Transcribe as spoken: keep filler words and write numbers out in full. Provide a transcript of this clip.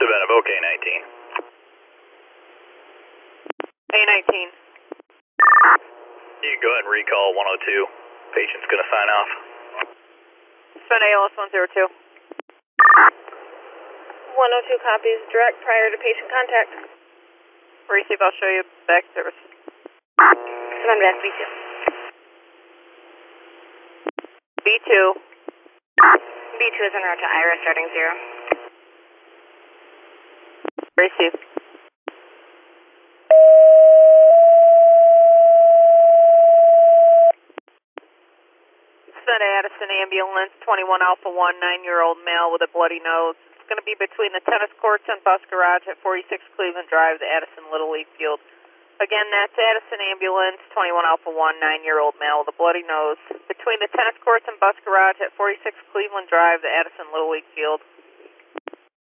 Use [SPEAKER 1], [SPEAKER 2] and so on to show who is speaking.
[SPEAKER 1] Savannah, Voc A nineteen.
[SPEAKER 2] A nineteen.
[SPEAKER 1] You can go ahead and recall one oh two. Patient's going to sign off.
[SPEAKER 2] Suspend A L S one zero two.
[SPEAKER 3] one oh two copies, direct prior to patient contact.
[SPEAKER 2] Receive, I'll show you back service.
[SPEAKER 3] Remember that's B two.
[SPEAKER 2] B two.
[SPEAKER 3] B two is en route to I R A starting zero.
[SPEAKER 2] Receive. Send Addison ambulance, twenty-one Alpha one, nine-year-old male with a bloody nose. It's going to be between the tennis courts and bus garage at forty-six Cleveland Drive, the Addison Little League Field. Again, that's Addison ambulance, twenty-one Alpha one, nine-year-old male with a bloody nose. Between the tennis courts and bus garage at forty-six Cleveland Drive, the Addison Little League Field.